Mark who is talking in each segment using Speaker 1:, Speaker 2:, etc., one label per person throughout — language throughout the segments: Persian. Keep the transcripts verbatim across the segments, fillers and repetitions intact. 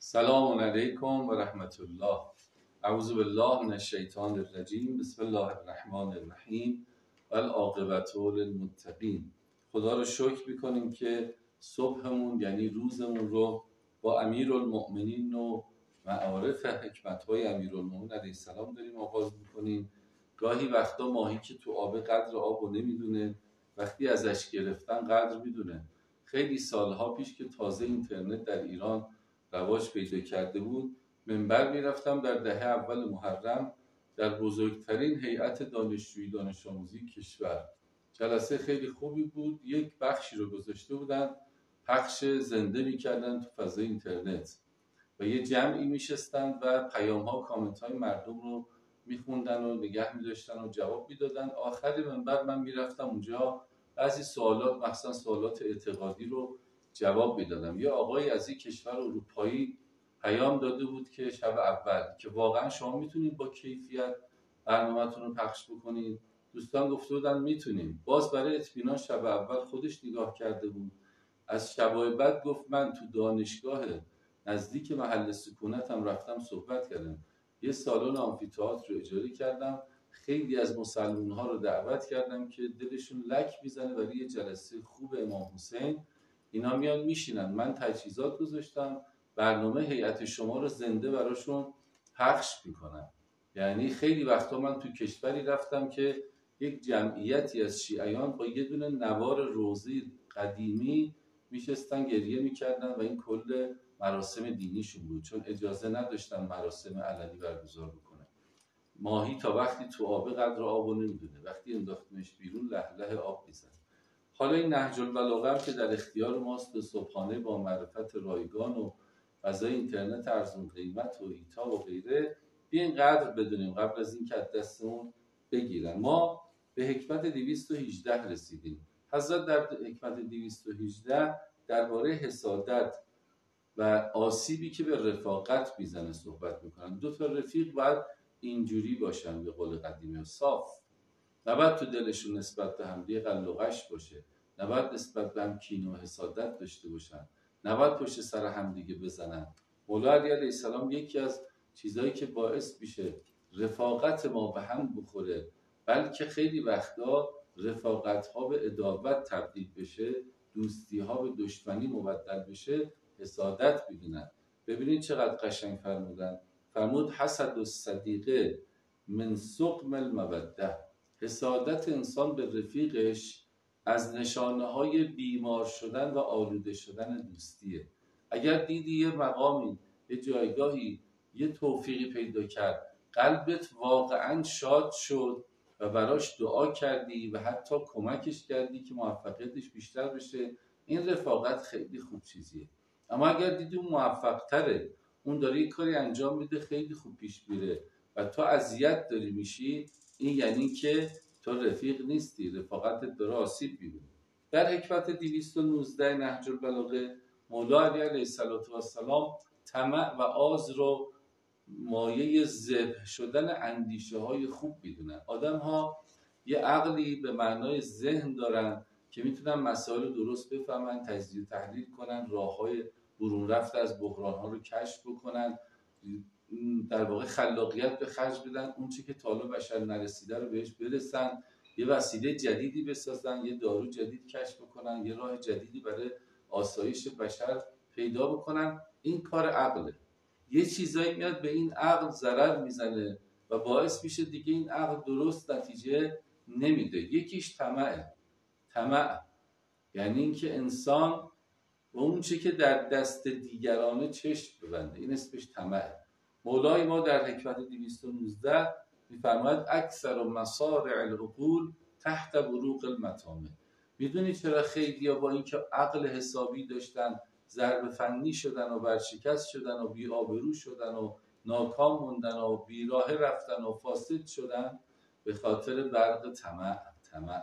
Speaker 1: سلام علیکم و رحمت الله. اعوذ بالله من الشیطان الرجیم. بسم الله الرحمن الرحیم و العاقبة للمتقین. خدا رو شکر میکنیم که صبحمون یعنی روزمون رو با امیرالمؤمنین و معارف حکمت‌های امیرالمؤمنین علیه السلام داریم آغاز میکنیم. گاهی وقتا ماهی که تو آب قدر آب رو نمیدونه، وقتی ازش گرفتن قدر میدونه. خیلی سالها پیش که تازه اینترنت در ایران رواج پیدا کرده بود، منبر میرفتم در دهه اول محرم در بزرگترین هیئت دانشجویی دانش آموزی کشور. جلسه خیلی خوبی بود. یک بخشی رو گذاشته بودن پخش زنده میکردن تو فضای اینترنت و یه جمعی میشستن و پیام ها کامنت های مردم رو میخوندن و نگه میداشتن و جواب میدادن. آخر منبر من میرفتم اونجا بعضی سوالات، مثلا سوالات اعتقادی رو جواب میدادم. یه آقایی از یک کشور اروپایی پیام داده بود که شب اول که واقعا شما میتونید با کیفیت برنامه‌تون رو پخش بکنید. دوستان گفته بودن میتونیم. باز برای اطمینان شب اول خودش نگاه کرده بود. از شبای بعد گفت من تو دانشگاه نزدیک محل سکونتم رفتم صحبت کردم. یه سالن آمفی‌تئاتر رو اجاره کردم. خیلی از مسلمان‌ها رو دعوت کردم که دلشون لک میزنه برای یه جلسه خوب امام حسین. اینا میان میشینن، من تجهیزات گذاشتم، برنامه هیئت شما رو زنده براشون پخش میکنم. یعنی خیلی وقتا من تو کشوری رفتم که یک جمعیتی از شیعیان با یه دونه نوار روزی قدیمی میشستن گریه میکردن و این کل مراسم دینیشون بود، چون اجازه نداشتن مراسم علنی برگزار بکنن. ماهی تا وقتی تو آب قدر آبو نمیدونه، وقتی انداختنش بیرون له له آب میزنه. حالا این نهج البلاغه هم که در اختیار ماست و صبحانه با معرفت رایگان و فضای اینترنت ارزون قیمت و ایتا و غیره، بیاین قدر بدونیم قبل از این که از دستمون بگیرن. ما به حکمت دویست و هجده رسیدیم. حضرت در حکمت دویست و هجده درباره حسادت و آسیبی که به رفاقت میزنه صحبت میکنن. دو تا رفیق باید اینجوری باشن، به قول قدیمی صاف، نباید تو دلشون نسبت به هم دیگه قل و غش باشه، نباید نسبت به هم کینه و حسادت داشته باشن، نباید پشت سر هم دیگه بزنن. مولا علی علیه السلام یکی از چیزایی که باعث میشه رفاقت ما به هم بخوره، بلکه خیلی وقتا رفاقت ها به عداوت تبدیل بشه، دوستی ها به دشمنی مبدل بشه، حسادت میدونن. ببینید چقدر قشنگ فرمودن. فرمود حسد الصدیقه من سقم الموده. حسادت انسان به رفیقش از نشانه های بیمار شدن و آلوده شدن دوستیه. اگر دیدی یه مقامی، یه جایگاهی، یه توفیقی پیدا کرد، قلبت واقعا شاد شد و براش دعا کردی و حتی کمکش کردی که موفقیتش بیشتر بشه، این رفاقت خیلی خوب چیزیه. اما اگر دیدی اون موفق تره، اون داره یه کاری انجام میده خیلی خوب پیش میره و تو اذیت داری میشی، این یعنی که تو رفیق نیستی، رفاقتت داره آسیب میبینه. در حکمت دویست و نوزده نهج البلاغه مولا علی علیه السلام طمع و آز رو مایه ذبح شدن اندیشه های خوب میدونن. آدم ها یه عقلی به معنای ذهن دارن که میتونن مسائل رو درست بفهمن، تجزیه تحلیل کنن، راه های برون رفت از بحران ها رو کشف بکنن، در واقع خلاقیت به خرج بدن، اون چی که تا حالا بشر نرسیده رو بهش برسن، یه وسیله جدیدی بسازن، یه دارو جدید کشف بکنن، یه راه جدیدی برای آسایش بشر پیدا بکنن. این کار عقله. یه چیزایی میاد به این عقل ضرر میزنه و باعث میشه دیگه این عقل درست نتیجه نمیده. یکیش طمعه. طمع یعنی اینکه انسان و اون چی که در دست دیگرانه چشم ببنده، این اسمش طمعه. مولای ما در حکمت دویست و نوزده میفرماید اکثر مصارع العقول تحت بروق المطامع. میدونی چرا خیلیا با اینکه عقل حسابی داشتن ضرب فنی شدن و ورشکست شدن و بی آبرو شدن و ناکام موندن و بی راه رفتن و فاسد شدن؟ به خاطر برق طمع. طمع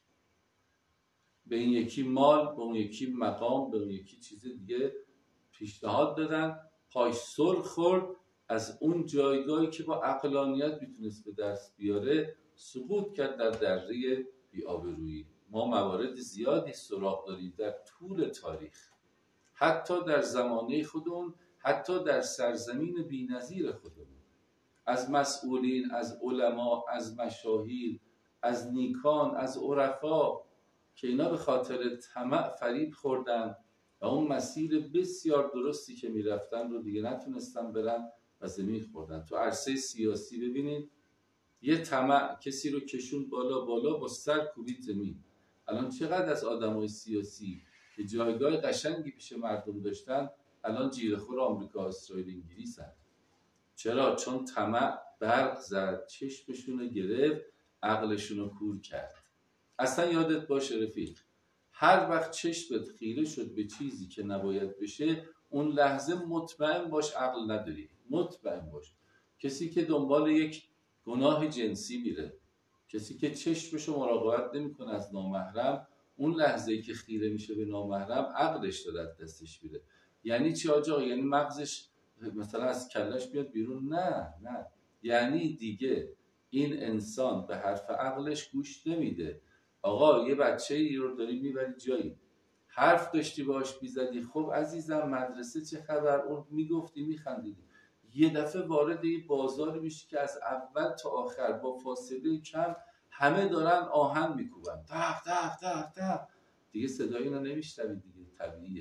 Speaker 1: به این یکی مال، به اون یکی مقام، به اون یکی چیز دیگه پیشنهاد دادن، پاش سر خورد، از اون جایگاهی که با عقلانیت میتونست به دست بیاره سقوط کرد در دره بی‌آبرویی. ما موارد زیادی سراغ داریم در طول تاریخ، حتی در زمانه خودمون حتی در سرزمین بی‌نظیر خودمون، از مسئولین، از علما، از مشاهیر، از نیکان، از عرفا که اینا به خاطر طمع فریب خوردن و اون مسیر بسیار درستی که میرفتن رو دیگه نتونستن برن و زمین خوردن. تو عرصه سیاسی ببینید یه طمع کسی رو کشون بالا بالا با سر کوبید زمین. الان چقدر از آدمای سیاسی که جایگاه قشنگی پیش مردم داشتن الان جیره‌خور آمریکا، اسرائیل، انگلیس هستن. چرا؟ چون طمع برق زد، چشمشون رو گرفت، عقلشون رو کور کرد. اصلا یادت باشه رفیق، هر وقت چشمت خیره شد به چیزی که نباید بشه، اون لحظه مطمئن باش عقل نداری. مطمئن باش. کسی که دنبال یک گناه جنسی میره، کسی که چشمشو مراقبت نمیکنه از نامحرم، اون لحظه‌ای که خیره میشه به نامحرم عقلش داره دستش میره. یعنی چی آجا؟ یعنی مغزش مثلا از کلش بیاد بیرون؟ نه نه، یعنی دیگه این انسان به حرف عقلش گوش نمیده. آقا یه بچه ای رو داری میبری جایی، حرف داشتی باش میزدی، خب عزیزم مدرسه چه خبر، اون میگفتی میخندیدی، یه دفعه وارد یه بازاری میشی که از اول تا آخر با فاصله کم همه دارن آهن میکوبن، تق تق تق تق، دیگه صدای اینا نمیشنوی دیگه. طبیعیه.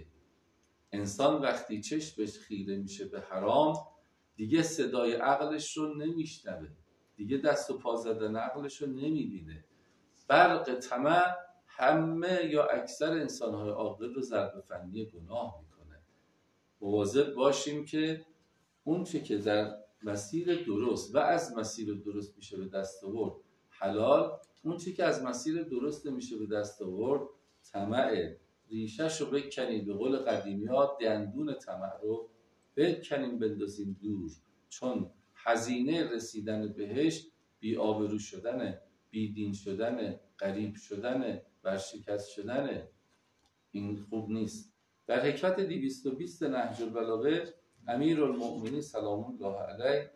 Speaker 1: انسان وقتی چشمش خیره میشه به حرام دیگه صدای عقلش رو نمیشنوه، دیگه دست و پا زدن عقلش رو نمیبینه. برق طمع همه یا اکثر انسان‌های عاقل رو ضرب فنی گناه میکنه. مواظب باشیم که اون چه که در مسیر درست و از مسیر درست میشه به دست آورد حلال، اون چه که از مسیر درست میشه به دست آورد طمعه. ریشش رو بکنیم، به قول قدیمی‌ها دندون طمع رو بکنیم بندازیم دور، چون هزینه رسیدن بهش بی آبرو شدنه، بی دین شدنه، غریب شدنه، ورشکست شدنه. این خوب نیست. در حکمت دویست و بیست نهج البلاغه امیرالمؤمنین سلام الله علیه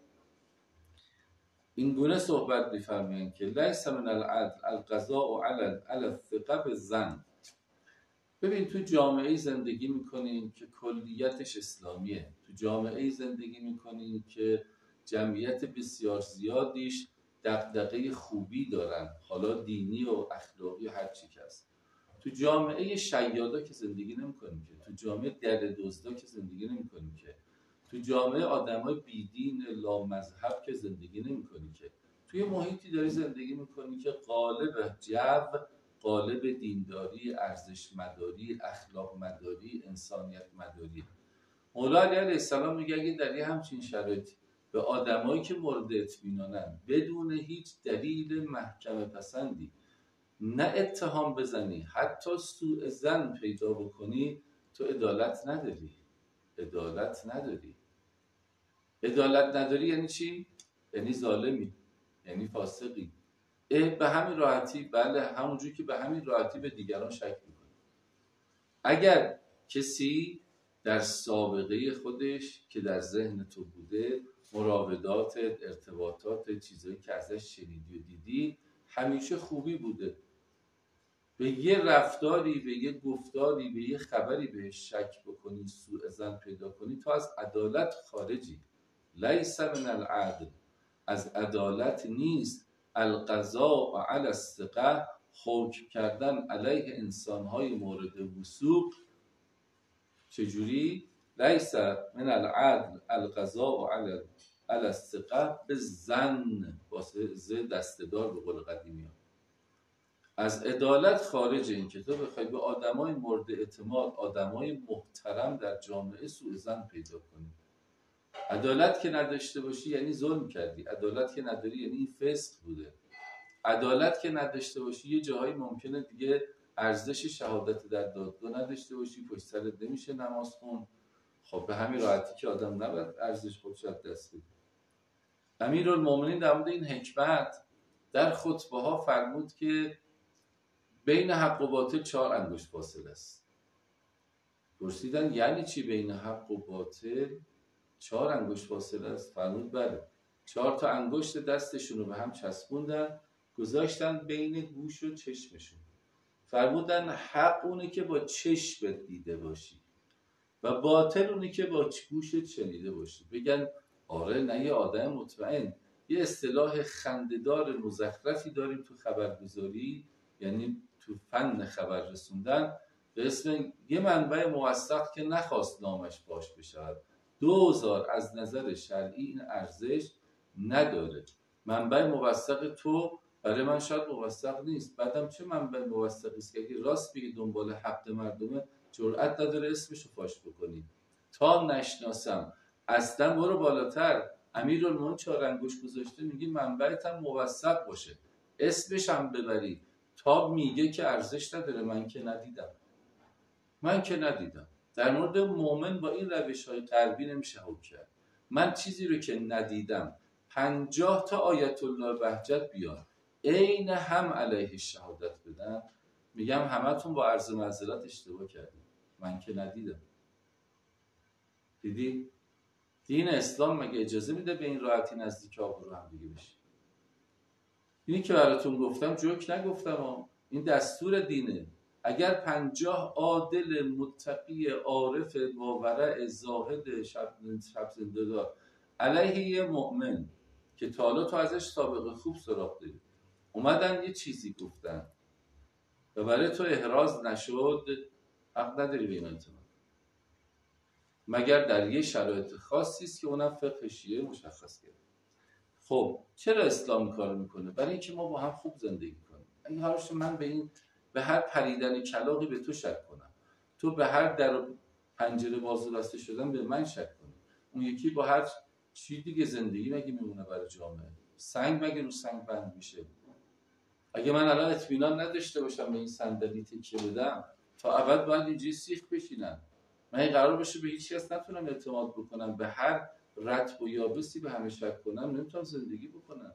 Speaker 1: این گونه صحبت می‌فرمایند که لیس من العدل القضاء علی الثقه بالظن. ببین تو جامعه زندگی میکنین که کلیتش اسلامیه، تو جامعه زندگی میکنین که جمعیت بسیار زیادیش دغدغه خوبی دارن، حالا دینی و اخلاقی و هر چی که هست. تو جامعه شیادا که زندگی نمیکنیم که، تو جامعه در دزدا که زندگی نمیکنیم که، تو جامعه آدمای بیدین لا مذهب که زندگی نمیکنیم که، توی محیطی داری زندگی میکنی که قالب جو، قالب دینداری، ارزش مداری، اخلاق مداری، انسانیت مداری. مولا علی علیه السلام میگه اگه در یه همچین شرایطی به آدمایی که مورد اطمینانن بدون هیچ دلیل محکمه پسندی نه اتهام بزنی، حتی سوء ظن پیدا بکنی، تو عدالت نداری. عدالت نداری. عدالت نداری یعنی چی؟ یعنی ظالمی، یعنی فاسقی. به همین راحتی، بله همونجوری که به همین راحتی به دیگران شک میکنی. اگر کسی در سابقه خودش که در ذهن تو بوده، مراوداتت، ارتباطات، چیزایی که ازش شنیدی و دیدی همیشه خوبی بوده، به یه رفتاری، به یه گفتاری، به یه خبری بهش شک بکنی، سوء ظن پیدا کنی، تو از عدالت خارجی. لیس من العدل، از عدالت نیست القضاء علی الثقه، حکم کردن علیه انسانهای مورد وثوق. چجوری؟ لیس من العدل القضاء علی الثقه بالظن، واسه ز دستدار به قول قدیمی ها. از عدالت خارج این که تو بخوای به آدمای مورد اعتماد، آدمای محترم در جامعه سوء ظن پیدا کنی. عدالت که نداشته باشی یعنی ظلم کردی. عدالت که نداری یعنی این فسق بوده. عدالت که نداشته باشی یه جاهایی ممکنه دیگه ارزش شهادت در دادگاه نداشته باشی، پشت سرت نمیشه نماز خون. خب به همین راحتی که آدم نباید ارزش خودش از دست بده. امیرالمومنین در مورد این حکمت در خطبه ها فرمود که بین حق و باطل چهار انگشت فاصله است. پرسیدن یعنی چی بین حق و باطل چهار انگشت فاصله است؟ فرمود بله، چهار تا انگشت دستشون رو به هم چسبوندن، گذاشتن بین گوش و چشمشون. فرمودن حق اونه که با چشمت دیده باشی، و باطل اونی که با گوشت شنیده باشی. بگن آره نه یه آدم مطمئن. یه اصطلاح خنده‌دار مزخرفی داریم تو خبرگزاری، یعنی تو فن خبر رسوندن، به اسم یه منبع موثق که نخواست نامش باش بشود. دوزار از نظر شرعی این ارزش نداره. منبع موثق تو برای من شاید موثق نیست، بعدم چه منبع موثقی است که اگه راست بگی دنبال حق مردمه جرئت نداره اسمشو فاش بکنی. تا نشناسم اصلا برو بالاتر. امیرالمومنین چهار انگشت گذاشته میگه منبعت هم موثق باشه، اسمش هم ببری. تا میگه که ارزش نداره. من که ندیدم من که ندیدم در مورد مؤمن با این روش های غربی نمیشه حکم کرد. من چیزی رو که ندیدم پنجاه تا آیت الله بهجت بیان عین هم علیه شهادت بدن، میگم همتون با عرض معذرت اشتباه کردید. من که ندیدم. دیدی؟ دین اسلام مگه اجازه میده به این راحتی نزدیک آبرو هم دیگه بشی؟ اینی که براتون گفتم جوک نگفتم ها. این دستور دینه. اگر پنجاه عادل متقی عارف با ورع زاهد شب زنده دار علیه یه مؤمن که تا حالا تو ازش سابقه خوب سراغ داری اومدن یه چیزی گفتن و برای تو احراز نشد، حق نداری به این اعتماد، مگر در یه شرایط خاصی است که اونم فقه شیعه مشخص کرده. خب چرا اسلام کار میکنه؟ برای اینکه ما با هم خوب زندگی کنیم. اگه هرش من به این به هر پریدن کلاغی به تو شک کنم، تو به هر در و پنجره باز و بسته شدن به من شک کنی، اون یکی با هر چی دیگه زندگی مگه میمونه برای جامعه؟ سنگ مگه رو سنگ بند میشه؟ اگه من الان اطمینان نداشته باشم به این صندلی تکیه بدم تا ابد باید اینجوری سیخ بشینم. من این قرار باشه به هیچ کس نتونم اعتماد بکنم، به هر رطب و یابسی به همه شک کنم، نمیتونم زندگی بکنم.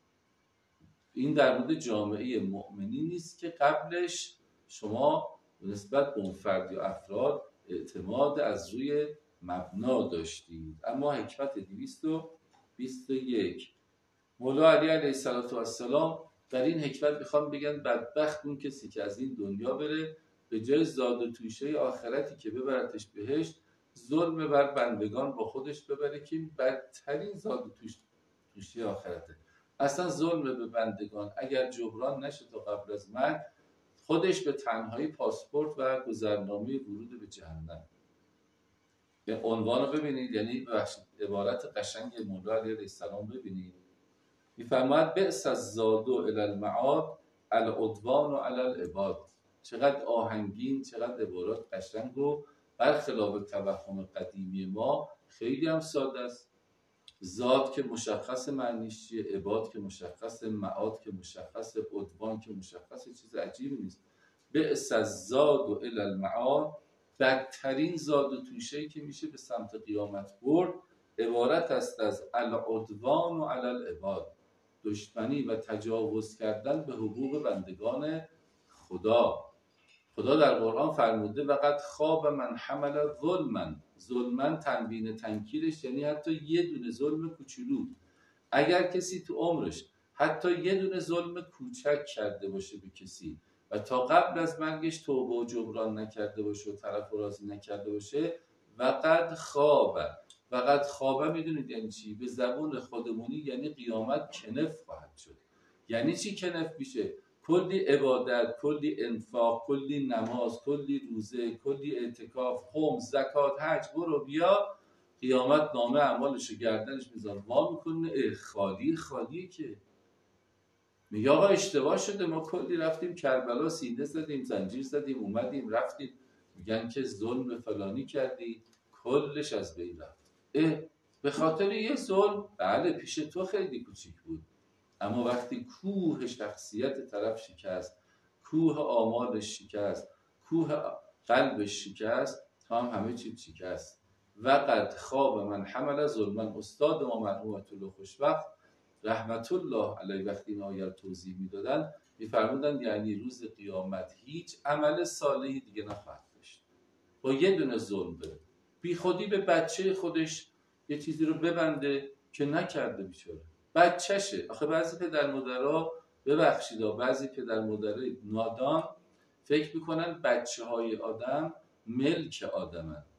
Speaker 1: این در مورد جامعه مؤمنی نیست که قبلش شما نسبت به اون فرد یا افراد اعتماد از روی مبنا داشتید. اما حکمت دویست و بیست و یک، مولا علی علیه السلام در این حکمت میخوام بگن بدبخت اون کسی که از این دنیا بره به جای زاد و توشه آخرتی که ببرتش بهشت، ظلم بر بندگان با خودش ببره که بدترین زاد و توشه آخرته. اصلا ظلم به بندگان اگر جبران نشه تا قبل از مرگ، خودش به تنهایی پاسپورت و گذرنامه ورود به جهنم. یعنی عنوان رو ببینید، یعنی عبارت قشنگ مولا علیه السلام ببینید. میفرماید بئس الزاد الی المعاد العدوان علی العباد. چقدر آهنگین، چقدر عبارات قشنگ و برخلاف توهم قدیمی ما خیلی هم ساده است. زاد که مشخص معنیش چیه، عباد که مشخص، معاد که مشخص، عدوان که مشخص، چیز عجیبی نیست. بئس الزاد الی المعاد، بدترین زاد و توشه‌ای که میشه به سمت قیامت برد عبارت است از العدوان و علی العباد، دشمنی و تجاوز کردن به حقوق بندگان خدا. خدا در قرآن فرموده وقد خواب من حمل ظلما. ظلما تنوین تنکیرش یعنی حتی یه دونه ظلم کوچولو. اگر کسی تو عمرش حتی یه دونه ظلم کوچک کرده باشه به کسی و تا قبل از مرگش توبه و جبران نکرده باشه و طرف راضی نکرده باشه، وقد خواب. وقد خواب میدونید یعنی چی؟ به زبون خودمونی یعنی قیامت کنف خواهد شد. یعنی چی کنف میشه؟ کلی عبادت، کلی انفاق، کلی نماز، کلی روزه، کلی اعتکاف، خمس، زکات، حج، برو بیا، قیامت نامه اعمالشو گردنش میذاره وا میکنه، خالی خالی که میگه آقا اشتباه شده، ما کلی رفتیم کربلا سینه زدیم، زنجیر زدیم، اومدیم رفتیم. میگن که ظلم فلانی کردی، کلش از بین رفت. اه به خاطر یه ظلم؟ بله پیش تو خیلی کوچیک بود، اما وقتی کوه شخصیت طرف شکست، کوه آمالش شکست، کوه قلبش شکست، تا هم همه چیز شکست. وقد خواب من حمل ظلما. استاد ما مرحوم آیت الله خوشوقت رحمت الله علیه وقتی این آیه رو توضیح میدادن میفرمودن یعنی روز قیامت هیچ عمل صالحی دیگه نخواهد داشت. با یه دونه ظلم بره بی خودی به بچه خودش یه چیزی رو ببنده که نکرده بیچاره، بچه‌شه. آخه بعضی پدر مادرها، ببخشید بعضی پدر مادرای نادان فکر میکنن بچه های آدم ملک آدمن.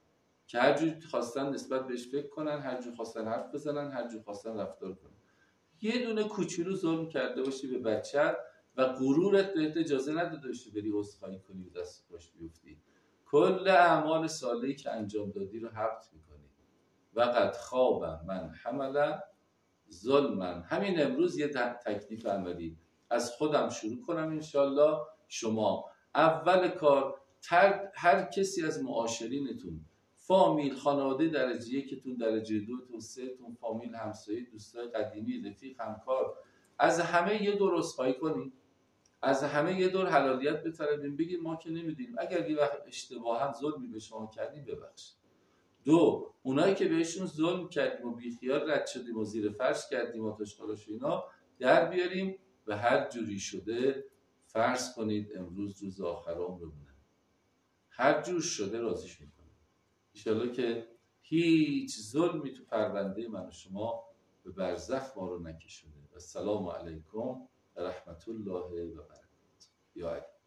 Speaker 1: که هر جور خواستن نسبت بهش فکر کنن، هر جور خواستن حرف بزنن، هر جور خواستن رفتار کنن. یه دونه کوچولو ظلم کرده باشی به بچت و غرورت بهت اجازه نداده باشه بری عذرخواهی کنی و دست پاش بیفتی، کل اعمال صالحی که انجام دادی رو حبط میکنی. و قد خواب من حمل ظلمن. همین امروز یه تکلیف عملی از خودم شروع کنم انشالله. شما اول کار هر کسی از معاشرینتون، فامیل، خانواده درجه یکتون، درجه دوتون، سهتون، فامیل، همسایه، دوستای قدیمی، رفیق، همکار، از همه یه دور عذرخواهی کنیم، از همه یه دور حلالیت بطلبیم، بگیم ما که نمیدونیم، اگر یه وقت اشتباها ظلمی به شما کردیم ببخشید. دو، اونایی که بهشون ظلم کردیم و بیخیال رد شدیم و زیر فرش کردیم و تشکالش و اینا در بیاریم و هر جوری شده فرض کنید امروز روز آخر عمرمونه، هر جور شده راضیش میکنیم انشالله که هیچ ظلمی تو پرونده من و شما به برزخ ما رو نکشونه. و السلام علیکم و رحمت الله و برکاته. یا علی.